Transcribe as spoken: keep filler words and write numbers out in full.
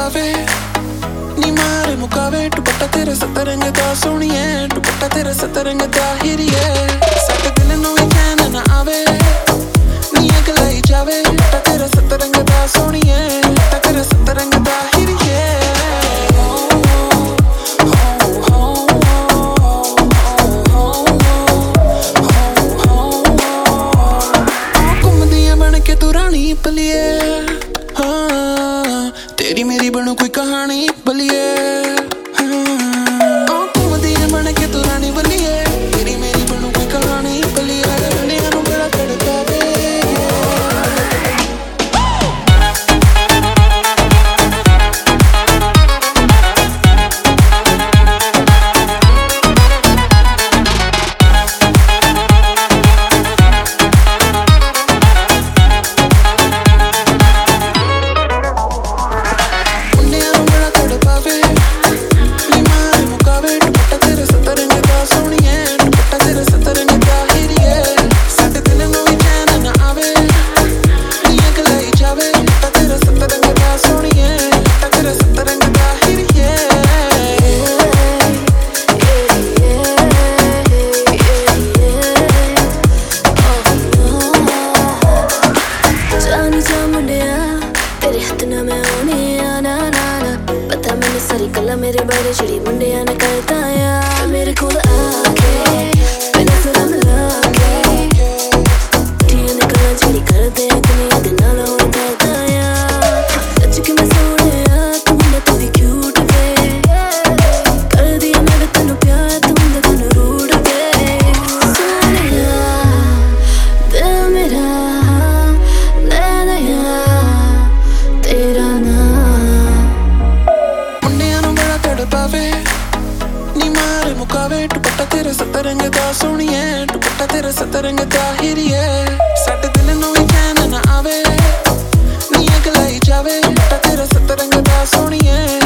पावे नी मारे मुकावे दुपट्टा तेरे सतरंग दा सोहणिए दुपट्टा तेरे सतरंग दा हिरिए साडे दिल नूं भी चैन ना आवे नी अगलाई जावे दुपट्टा तेरे सतरंग दा सोहणिए दुपट्टा तेरे सतरंग दा हिरिए बलिए हाँ तेरी मेरी बनू कोई कहानी बलिए हाँ घूमदी बन के तू रानी बलिए तेरी मेरी बनू कोई कहानी बलिए दुनिया नूं बड़ा तड़कावे सारी कला मेरे बारे चिड़ी मुंडिया ने करता या मेरे कोल आके बिना सलाम लाके ठीक ने कला चिड़ी कर दे दुनिया दे नाल हो करता या सच के मैं सोहणिया तू मुंडा तू भी क्यूट वे कर दिया मैं तेनू प्यार तू मुंडा तेनू रूड वे सोहणिया दिल मेरा ले लिया तेरा पावे नी मारे मुकावे दुपट्टा तेरे सतरंग दा सोहणिए दुपट्टा तेरे सतरंग दा हिरिए साडे दिल नूं भी चैन ना आवे नी अगलाई जावे दुपट्टा तेरे सतरंग दा सोहणिए